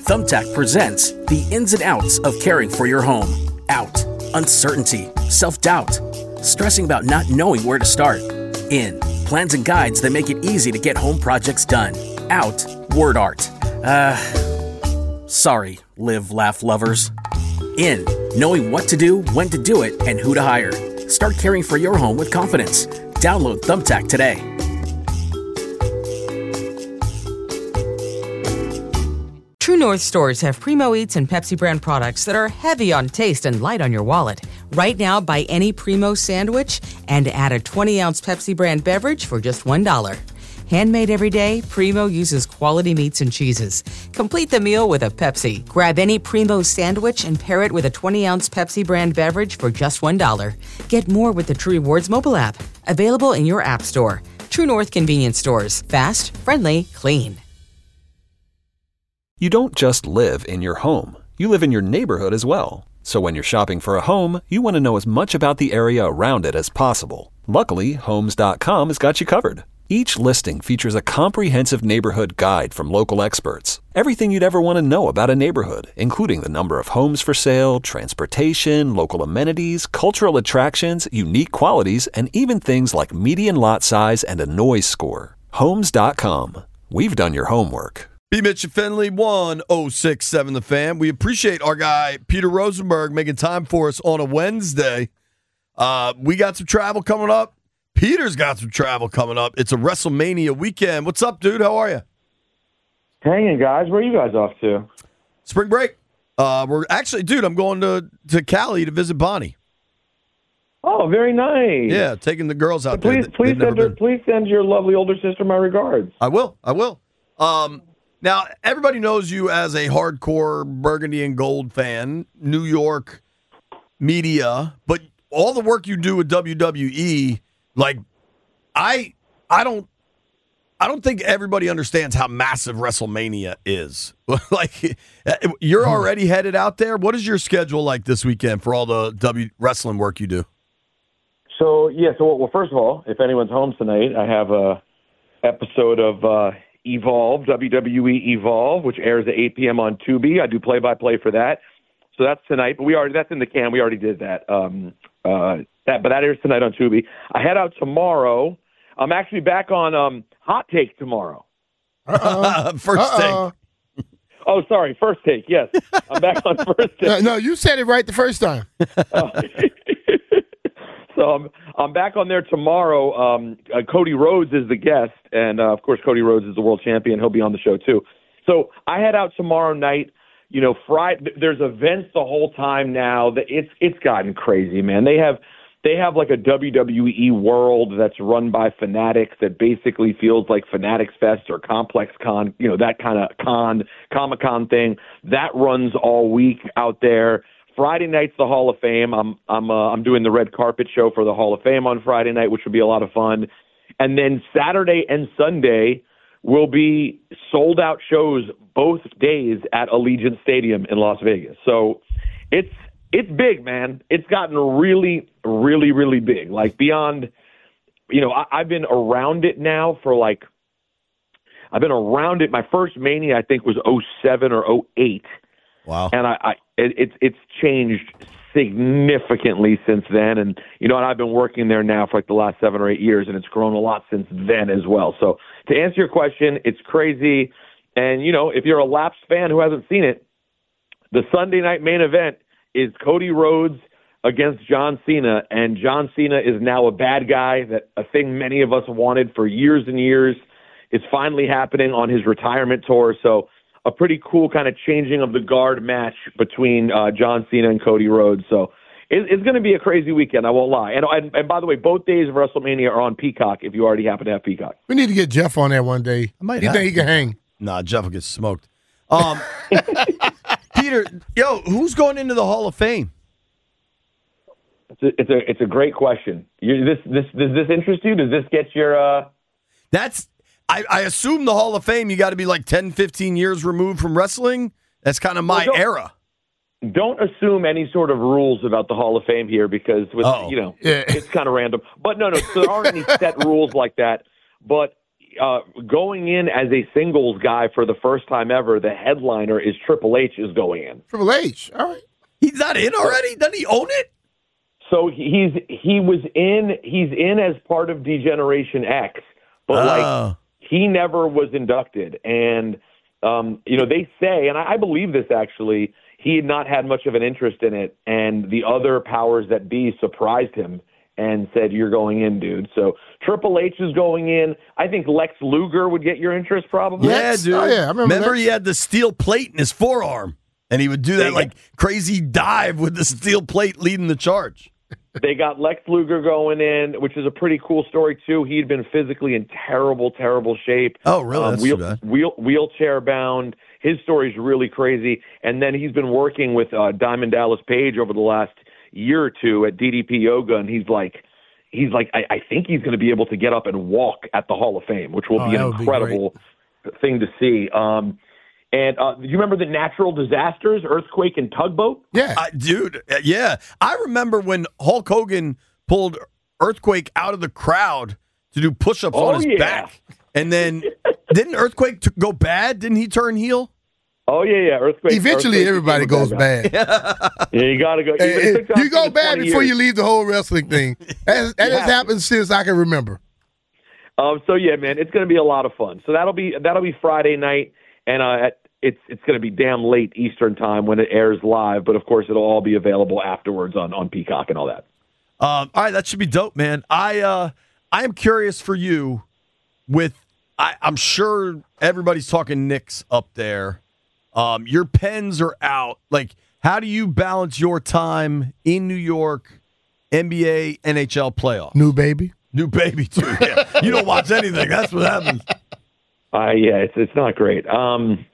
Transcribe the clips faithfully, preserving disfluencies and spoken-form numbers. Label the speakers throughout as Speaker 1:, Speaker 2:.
Speaker 1: Thumbtack presents the ins and outs of caring for your home. Out, uncertainty, self-doubt, stressing about not knowing where to start. In, plans and guides that make it easy to get home projects done. Out, word art. Uh, sorry, live, laugh lovers. In, knowing what to do, when to do it, and who to hire. Start caring for your home with confidence. Download Thumbtack today.
Speaker 2: True North stores have Primo Eats and Pepsi brand products that are heavy on taste and light on your wallet. Right now, buy any Primo sandwich and add a twenty-ounce Pepsi brand beverage for just one dollar. Handmade every day, Primo uses quality meats and cheeses. Complete the meal with a Pepsi. Grab any Primo sandwich and pair it with a twenty-ounce Pepsi brand beverage for just one dollar. Get more with the True Rewards mobile app. Available in your app store. True North convenience stores. Fast, friendly, clean.
Speaker 3: You don't just live in your home. You live in your neighborhood as well. So when you're shopping for a home, you want to know as much about the area around it as possible. Luckily, Homes dot com has got you covered. Each listing features a comprehensive neighborhood guide from local experts. Everything you'd ever want to know about a neighborhood, including the number of homes for sale, transportation, local amenities, cultural attractions, unique qualities, and even things like median lot size and a noise score. Homes dot com. We've done your homework.
Speaker 4: B. Mitch and Finley, one oh six point seven The Fan. We appreciate our guy, Peter Rosenberg, making time for us on a Wednesday. Uh, we got some travel coming up. Peter's got some travel coming up. It's a WrestleMania weekend. What's up, dude? How are you?
Speaker 5: Hanging, guys. Where are you guys off to?
Speaker 4: Spring break. Uh, we're actually, dude, I'm going to, to Cali to visit Bonnie.
Speaker 5: Oh, very nice.
Speaker 4: Yeah, taking the girls out
Speaker 5: please,
Speaker 4: there.
Speaker 5: Please send, her, please send your lovely older sister my regards.
Speaker 4: I will. I will. Um, now, everybody knows you as a hardcore Burgundy and Gold fan, New York media, but all the work you do with W W E, like, I, I don't, I don't think everybody understands how massive WrestleMania is. Like, you're already headed out there. What is your schedule like this weekend for all the W wrestling work you do?
Speaker 5: So yeah, so well, first of all, if anyone's home tonight, I have a episode of uh, Evolve, W W E Evolve, which airs at eight p.m. on Tubi. I do play-by-play for that. So that's tonight, but we already that's in the can. We already did that. Um, uh, that, but that airs tonight on Tubi. I head out tomorrow. I'm actually back on um, Hot Take tomorrow.
Speaker 4: First
Speaker 6: Uh-oh.
Speaker 4: take.
Speaker 5: Oh, sorry, First Take. Yes, I'm back on First Take.
Speaker 6: No, no, you said it right the first time.
Speaker 5: Oh. So I'm I'm back on there tomorrow. Um, uh, Cody Rhodes is the guest, and uh, of course Cody Rhodes is the world champion. He'll be on the show too. So I head out tomorrow night. You know, Friday. There's events the whole time now. That it's it's gotten crazy, man. They have they have like a W W E World that's run by Fanatics that basically feels like Fanatics Fest or Complex Con. You know, that kind of con Comic Con thing that runs all week out there. Friday night's the Hall of Fame. I'm I'm uh, I'm doing the red carpet show for the Hall of Fame on Friday night, which will be a lot of fun. And then Saturday and Sunday will be sold out shows both days at Allegiant Stadium in Las Vegas. So it's it's big, man. It's gotten really, really, really big. Like beyond, you know, I, I've been around it now for like I've been around it. My first Mania I think was oh seven or oh eight.
Speaker 4: Wow.
Speaker 5: And I, I it, it's it's changed significantly since then. And, you know, and I've been working there now for like the last seven or eight years, and it's grown a lot since then as well. So to answer your question, it's crazy. And, you know, if you're a lapsed fan who hasn't seen it, the Sunday night main event is Cody Rhodes against John Cena. And John Cena is now a bad guy, that a thing many of us wanted for years and years is finally happening on his retirement tour. So a pretty cool kind of changing of the guard match between uh, John Cena and Cody Rhodes. So it, it's going to be a crazy weekend, I won't lie. And, and and by the way, both days of WrestleMania are on Peacock if you already happen to have Peacock.
Speaker 6: We need to get Jeff on there one day.
Speaker 4: I might
Speaker 6: you
Speaker 4: have.
Speaker 6: think he can hang?
Speaker 4: Nah, Jeff will get smoked. Um, Peter, yo, who's going into the Hall of Fame?
Speaker 5: It's a it's a, it's a great question. You, this this does this interest you? Does this get your? Uh...
Speaker 4: That's. I, I assume the Hall of Fame, you got to be like ten, fifteen years removed from wrestling. That's kind of my
Speaker 5: well,
Speaker 4: era.
Speaker 5: Don't assume any sort of rules about the Hall of Fame here because, with
Speaker 4: Uh-oh.
Speaker 5: you know,
Speaker 6: Yeah.
Speaker 5: it's kind of random. But no, no, so there aren't any set rules like that. But uh, going in as a singles guy for the first time ever, the headliner is Triple H is going in.
Speaker 6: Triple H, all right.
Speaker 4: He's not in already? Doesn't he own it?
Speaker 5: So he's he was in he's in as part of D-Generation X, but
Speaker 4: Oh.
Speaker 5: like he never was inducted. And um, you know, they say, and I, I believe this actually, he had not had much of an interest in it, and the other powers that be surprised him and said, "You're going in, dude." So Triple H is going in. I think Lex Luger would get your interest, probably.
Speaker 4: Yeah,
Speaker 6: Lex?
Speaker 4: dude.
Speaker 6: Oh, yeah, I remember Lex.
Speaker 4: he had the steel plate in his forearm, and he would do that
Speaker 5: Yeah.
Speaker 4: like crazy dive with the steel plate leading the charge.
Speaker 5: They got Lex Luger going in, which is a pretty cool story, too. He'd been physically in terrible, terrible shape.
Speaker 4: Oh, really? That's
Speaker 5: wheel,
Speaker 4: too bad.
Speaker 5: wheel, wheelchair bound. His story's really crazy. And then he's been working with uh, Diamond Dallas Page over the last year or two at D D P Yoga, and he's like, he's like, I, I think he's going to be able to get up and walk at the Hall of Fame, which will
Speaker 6: Oh,
Speaker 5: be an
Speaker 6: that would be
Speaker 5: incredible thing to see. Um, and uh, do you remember the natural disasters, earthquake and tugboat?
Speaker 6: Yeah.
Speaker 4: Uh, dude, uh, yeah. I remember when Hulk Hogan pulled Earthquake out of the crowd to do push-ups
Speaker 5: Oh,
Speaker 4: on his
Speaker 5: yeah.
Speaker 4: back. And then, didn't Earthquake t- go bad? Didn't he turn heel?
Speaker 5: Oh, yeah, yeah. Earthquake.
Speaker 6: Eventually,
Speaker 5: earthquake
Speaker 6: everybody
Speaker 5: became a
Speaker 6: goes
Speaker 5: guy.
Speaker 6: bad.
Speaker 5: Yeah, you got to go.
Speaker 6: Hey,
Speaker 5: Even
Speaker 6: hey,
Speaker 5: if it
Speaker 6: you go
Speaker 5: takes
Speaker 6: bad
Speaker 5: twenty
Speaker 6: before
Speaker 5: years.
Speaker 6: you leave the whole wrestling thing. That, that
Speaker 5: You
Speaker 6: has
Speaker 5: have
Speaker 6: happened since I can remember.
Speaker 5: Um, so yeah, man, it's going to be a lot of fun. So that'll be that'll be Friday night, and uh, at, it's it's going to be damn late Eastern time when it airs live. But of course, it'll all be available afterwards on, on Peacock and all that.
Speaker 4: Um, all right, that should be dope, man. I uh, I am curious for you with I, I'm sure everybody's talking Knicks up there. Um, your pens are out. Like, how do you balance your time in New York, N B A, N H L playoffs?
Speaker 6: New baby.
Speaker 4: New baby, too. Yeah. You don't watch anything. That's what happens.
Speaker 5: Uh, yeah, it's it's not great. Um,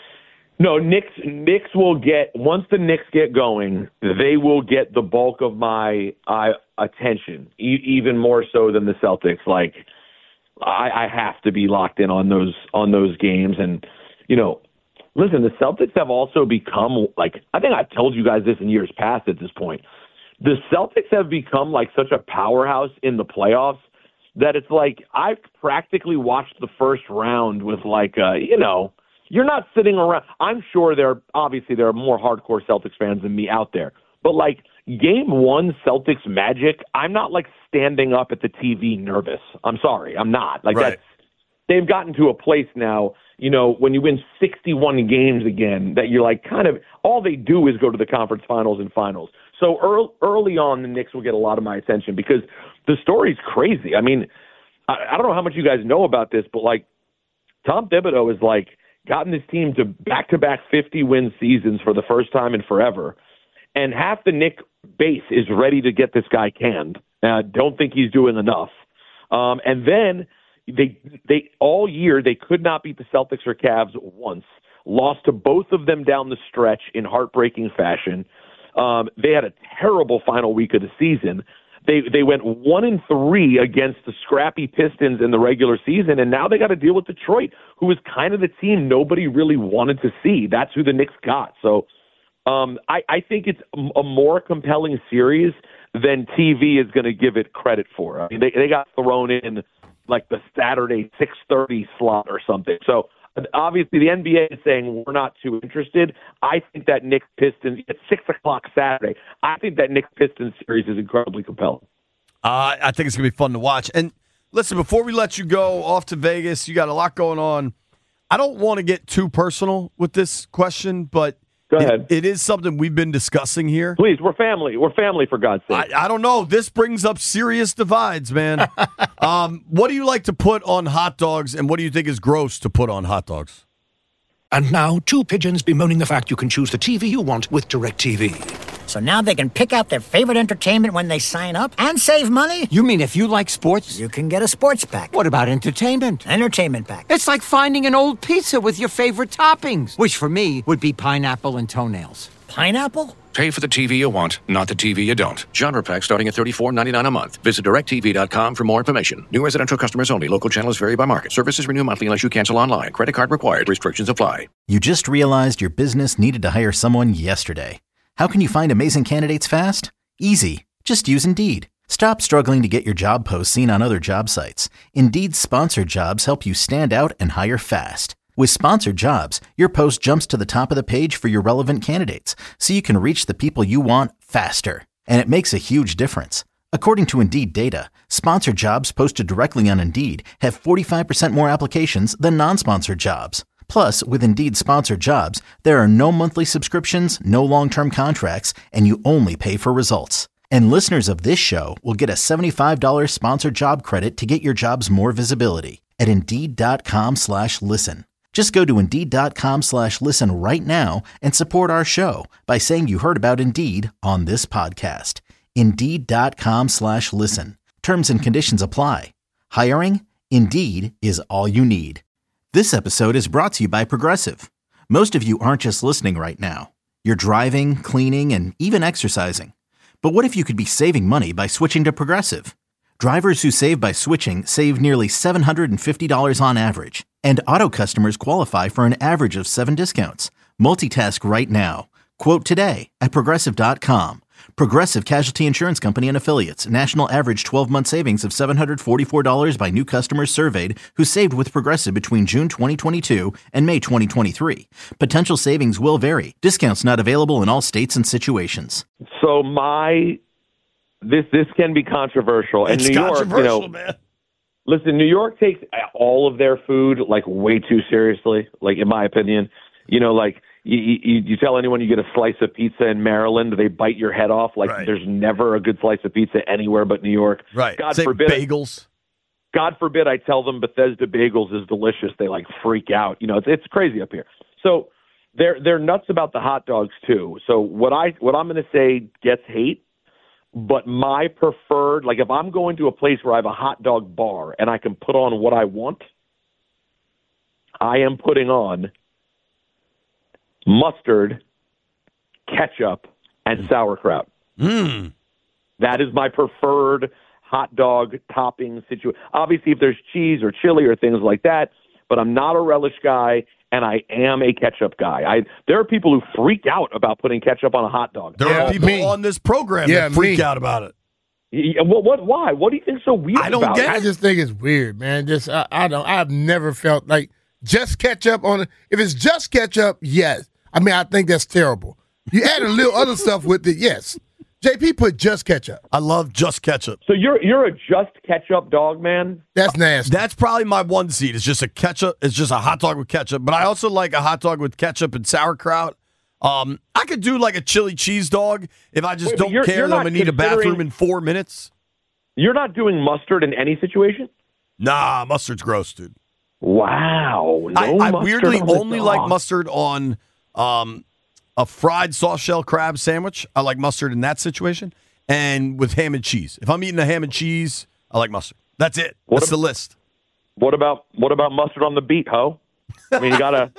Speaker 5: no, Knicks Knicks will get once the Knicks get going, they will get the bulk of my uh, attention, e- even more so than the Celtics. Like, I, I have to be locked in on those on those games, and you know, listen, the Celtics have also become like I think I've told you guys this in years past. At this point, the Celtics have become like such a powerhouse in the playoffs that it's like I've practically watched the first round with like, uh, you know, you're not sitting around. I'm sure there, obviously there are more hardcore Celtics fans than me out there, but like game one Celtics Magic, I'm not like standing up at the T V nervous. I'm sorry. I'm not like
Speaker 4: Right.
Speaker 5: that's, they've gotten to a place now, you know, when you win sixty-one games again, that you're like kind of, all they do is go to the conference finals and finals. So early, early on, the Knicks will get a lot of my attention because the story's crazy. I mean, I, I don't know how much you guys know about this, but like Tom Thibodeau has like gotten this team to back-to-back fifty-win seasons for the first time in forever, and half the Knick base is ready to get this guy canned. Uh, don't think he's doing enough. Um, and then they they all year they could not beat the Celtics or Cavs once. Lost to both of them down the stretch in heartbreaking fashion. Um, they had a terrible final week of the season. They they went one and three against the scrappy Pistons in the regular season, and now they got to deal with Detroit, who was kind of the team nobody really wanted to see. That's who the Knicks got. So um, I, I think it's a more compelling series than T V is going to give it credit for. I mean, they they got thrown in like the Saturday six thirty slot or something. So obviously the N B A is saying we're not too interested. I think that Knicks Pistons at six o'clock Saturday, I think that Knicks Pistons series is incredibly compelling.
Speaker 4: Uh, I think it's going to be fun to watch. And listen, before we let you go off to Vegas, you got a lot going on. I don't want to get too personal with this question, but
Speaker 5: Go
Speaker 4: it-
Speaker 5: ahead.
Speaker 4: it is something we've been discussing here.
Speaker 5: Please, we're family. We're family, for God's sake.
Speaker 4: I, I don't know. This brings up serious divides, man. um, what do you like to put on hot dogs, and what do you think is gross to put on hot dogs?
Speaker 7: And now, two pigeons bemoaning the fact you can choose the T V you want with DirecTV.
Speaker 8: So now they can pick out their favorite entertainment when they sign up and save money?
Speaker 9: You mean if you like sports?
Speaker 8: You can get a sports pack.
Speaker 9: What about entertainment?
Speaker 8: Entertainment pack.
Speaker 9: It's like finding an old pizza with your favorite toppings, which for me would be pineapple and toenails.
Speaker 8: Pineapple?
Speaker 7: Pay for the T V you want, not the T V you don't. Genre pack starting at thirty-four ninety-nine a month. Visit direct t v dot com for more information. New residential customers only. Local channels vary by market. Services renew monthly unless you cancel online. Credit card required. Restrictions apply.
Speaker 10: You just realized your business needed to hire someone yesterday. How can you find amazing candidates fast? Easy. Just use Indeed. Stop struggling to get your job post seen on other job sites. Indeed's sponsored jobs help you stand out and hire fast. With sponsored jobs, your post jumps to the top of the page for your relevant candidates, so you can reach the people you want faster. And it makes a huge difference. According to Indeed data, sponsored jobs posted directly on Indeed have forty-five percent more applications than non-sponsored jobs. Plus, with Indeed sponsored jobs, there are no monthly subscriptions, no long-term contracts, and you only pay for results. And listeners of this show will get a seventy-five dollars sponsored job credit to get your jobs more visibility at Indeed.com slash listen. Just go to Indeed.com slash listen right now and support our show by saying you heard about Indeed on this podcast. Indeed.com slash listen. Terms and conditions apply. Hiring? Indeed is all you need. This episode is brought to you by Progressive. Most of you aren't just listening right now. You're driving, cleaning, and even exercising. But what if you could be saving money by switching to Progressive? Drivers who save by switching save nearly seven hundred fifty dollars on average. And auto customers qualify for an average of seven discounts. Multitask right now. Quote today at Progressive dot com. Progressive Casualty Insurance Company and Affiliates. National average twelve-month savings of seven hundred forty-four dollars by new customers surveyed who saved with Progressive between June twenty twenty-two and May twenty twenty-three. Potential savings will vary. Discounts not available in all states and situations.
Speaker 5: So my this this can be controversial. And
Speaker 4: It's
Speaker 5: New York,
Speaker 4: controversial,
Speaker 5: you know,
Speaker 4: man.
Speaker 5: Listen, New York takes all of their food like way too seriously. Like in my opinion, you know, like. You, you, you tell anyone you get a slice of pizza in Maryland, they bite your head off. Like
Speaker 4: Right.
Speaker 5: There's never a good slice of pizza anywhere but New York.
Speaker 4: Right.
Speaker 5: God
Speaker 4: Say
Speaker 5: forbid.
Speaker 4: bagels.
Speaker 5: God forbid I tell them Bethesda Bagels is delicious. They like freak out. You know, it's, it's crazy up here. So they're they're nuts about the hot dogs too. So what I what I'm going to say gets hate, but my preferred, like if I'm going to a place where I have a hot dog bar and I can put on what I want, I am putting on mustard, ketchup, and sauerkraut.
Speaker 4: Mm.
Speaker 5: That is my preferred hot dog topping situation. Obviously, if there's cheese or chili or things like that, but I'm not a relish guy, and I am a ketchup guy. I There are people who freak out about putting ketchup on a hot dog.
Speaker 4: There
Speaker 6: Yeah,
Speaker 4: are people
Speaker 6: me.
Speaker 4: on this program
Speaker 6: Yeah,
Speaker 4: that freak
Speaker 6: me.
Speaker 4: out about it.
Speaker 5: Yeah, what, what, why? What do you think is so weird
Speaker 4: I don't
Speaker 5: about
Speaker 4: get
Speaker 5: it?
Speaker 6: I just think it's weird, man. Just I, I don't. I've never felt like just ketchup on it. If it's just ketchup, yes. I mean, I think that's terrible. You add a little other stuff with it, yes. J P put just ketchup.
Speaker 4: I love just ketchup.
Speaker 5: So you're you're a just ketchup dog, man?
Speaker 6: That's nasty.
Speaker 4: That's probably my one seed. It's just a ketchup. It's just a hot dog with ketchup. But I also like a hot dog with ketchup and sauerkraut. Um, I could do like a chili cheese dog if I just
Speaker 5: Wait, but
Speaker 4: don't
Speaker 5: you're-
Speaker 4: care
Speaker 5: you're
Speaker 4: that I'm
Speaker 5: not
Speaker 4: gonna need a bathroom
Speaker 5: considering-
Speaker 4: in four minutes.
Speaker 5: You're not doing mustard in any situation?
Speaker 4: Nah, mustard's gross, dude.
Speaker 5: Wow. No
Speaker 4: I, I
Speaker 5: mustard
Speaker 4: weirdly
Speaker 5: on the
Speaker 4: only like
Speaker 5: dog.
Speaker 4: mustard on um, a fried soft shell crab sandwich. I like mustard in that situation, and with ham and cheese. If I'm eating a ham and cheese, I like mustard. That's it.
Speaker 5: What
Speaker 4: That's
Speaker 5: ab-
Speaker 4: the list.
Speaker 5: What about what about mustard on the beet, ho? I mean, you gotta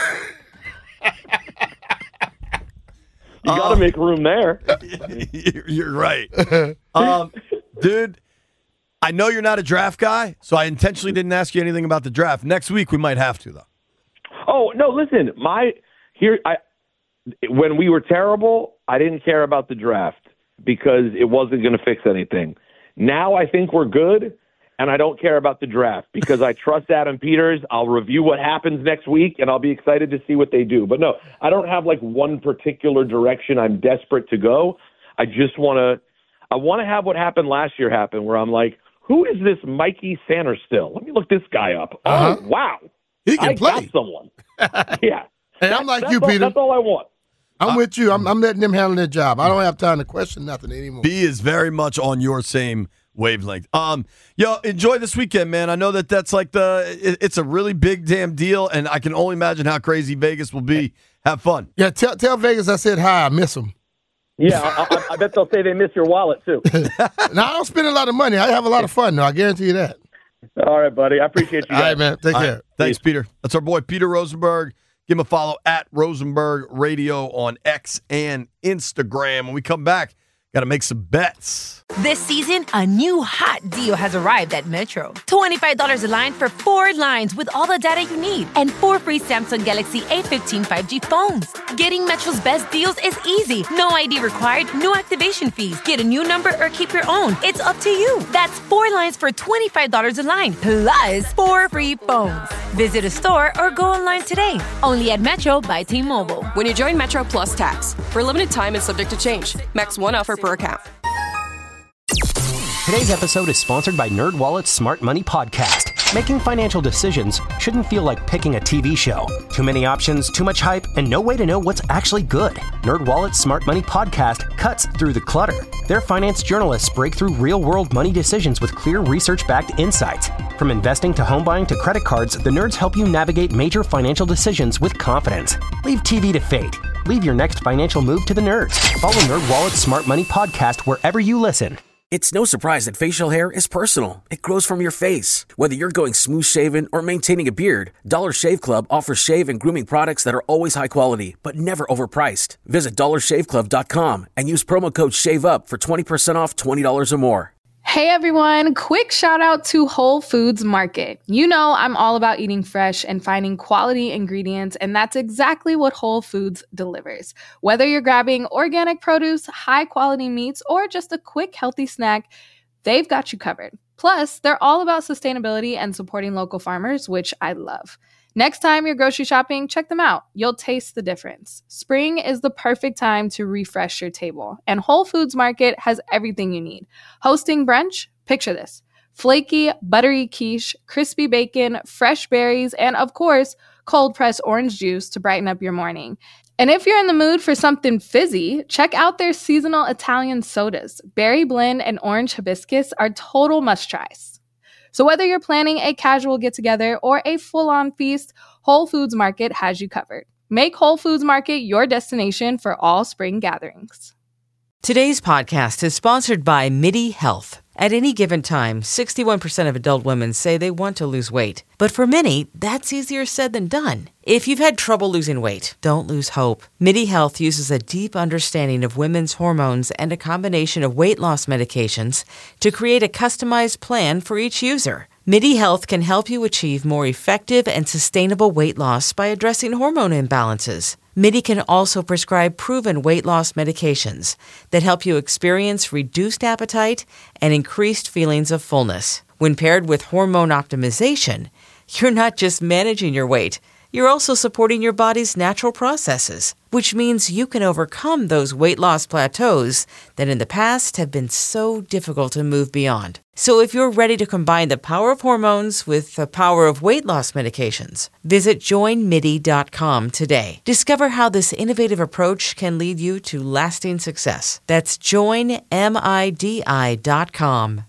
Speaker 5: you gotta
Speaker 4: Um,
Speaker 5: make room there.
Speaker 4: you're, you're right, um, dude. I know you're not a draft guy, so I intentionally didn't ask you anything about the draft. Next week we might have to, though.
Speaker 5: Oh no! Listen, my here. I when we were terrible, I didn't care about the draft because it wasn't going to fix anything. Now I think we're good, and I don't care about the draft because I trust Adam Peters. I'll review what happens next week, and I'll be excited to see what they do. But no, I don't have like one particular direction I'm desperate to go. I just want to. I want to have what happened last year happen, where I'm like, who is this Mikey Sanderstill? Let me look this guy up.
Speaker 6: Uh-huh.
Speaker 5: Oh wow.
Speaker 6: He can
Speaker 5: I
Speaker 6: play.
Speaker 5: got someone. Yeah.
Speaker 6: And I'm like
Speaker 5: That's
Speaker 6: you,
Speaker 5: all,
Speaker 6: Peter.
Speaker 5: That's all I want.
Speaker 6: I'm with you. I'm, I'm letting them handle their job. I don't have time to question nothing anymore.
Speaker 4: B is very much on your same wavelength. Um, yo, enjoy this weekend, man. I know that that's like the it, it's a really big damn deal, and I can only imagine how crazy Vegas will be. Have fun.
Speaker 6: Yeah, tell tell Vegas I said hi. I miss them.
Speaker 5: Yeah, I, I, I bet they'll say they miss your wallet too.
Speaker 6: Now I don't spend a lot of money. I have a lot of fun, though. I guarantee you that.
Speaker 5: All right, buddy. I appreciate you.
Speaker 6: All
Speaker 5: Guys.
Speaker 6: right, man. Take
Speaker 4: All
Speaker 6: care.
Speaker 4: right. Thanks, Peter. That's our boy Peter Rosenberg. Give him a follow at Rosenberg Radio on X and Instagram. When we come back, Got to make some bets.
Speaker 11: This season, a new hot deal has arrived at Metro. twenty-five dollars a line for four lines with all the data you need and four free Samsung Galaxy A fifteen five G phones. Getting Metro's best deals is easy. No I D required, no activation fees. Get a new number or keep your own. It's up to you. That's four lines for twenty-five dollars a line, plus four free phones. Visit a store or go online today. Only at Metro by T-Mobile.
Speaker 12: When you join Metro Plus Tax, for a limited time and subject to change. Max one offer per account.
Speaker 13: Today's episode is sponsored by NerdWallet's Smart Money Podcast. Making financial decisions shouldn't feel like picking a T V show. Too many options, too much hype, and no way to know what's actually good. NerdWallet's Smart Money Podcast cuts through the clutter. Their finance journalists break through real-world money decisions with clear research-backed insights. From investing to home buying to credit cards, the nerds help you navigate major financial decisions with confidence. Leave T V to fate. Leave your next financial move to the nerds. Follow NerdWallet's Smart Money Podcast wherever you listen.
Speaker 1: It's no surprise that facial hair is personal. It grows from your face. Whether you're going smooth shaven or maintaining a beard, Dollar Shave Club offers shave and grooming products that are always high quality, but never overpriced. Visit dollar shave club dot com and use promo code SHAVEUP for twenty percent off twenty dollars or more.
Speaker 14: Hey everyone, quick shout out to Whole Foods Market. You know I'm all about eating fresh and finding quality ingredients, and that's exactly what Whole Foods delivers. Whether you're grabbing organic produce, high quality meats, or just a quick healthy snack, they've got you covered. Plus, they're all about sustainability and supporting local farmers, which I love. Next time you're grocery shopping, check them out. You'll taste the difference. Spring is the perfect time to refresh your table, and Whole Foods Market has everything you need. Hosting brunch? Picture this. Flaky, buttery quiche, crispy bacon, fresh berries, and of course, cold-pressed orange juice to brighten up your morning. And if you're in the mood for something fizzy, check out their seasonal Italian sodas. Berry blend and orange hibiscus are total must-tries. So whether you're planning a casual get-together or a full-on feast, Whole Foods Market has you covered. Make Whole Foods Market your destination for all spring gatherings.
Speaker 2: Today's podcast is sponsored by MIDI Health. At any given time, sixty-one percent of adult women say they want to lose weight. But for many, that's easier said than done. If you've had trouble losing weight, don't lose hope. MIDI Health uses a deep understanding of women's hormones and a combination of weight loss medications to create a customized plan for each user. MIDI Health can help you achieve more effective and sustainable weight loss by addressing hormone imbalances. MIDI can also prescribe proven weight loss medications that help you experience reduced appetite and increased feelings of fullness. When paired with hormone optimization, you're not just managing your weight, you're also supporting your body's natural processes, which means you can overcome those weight loss plateaus that in the past have been so difficult to move beyond. So if you're ready to combine the power of hormones with the power of weight loss medications, visit join midi dot com today. Discover how this innovative approach can lead you to lasting success. That's join midi dot com.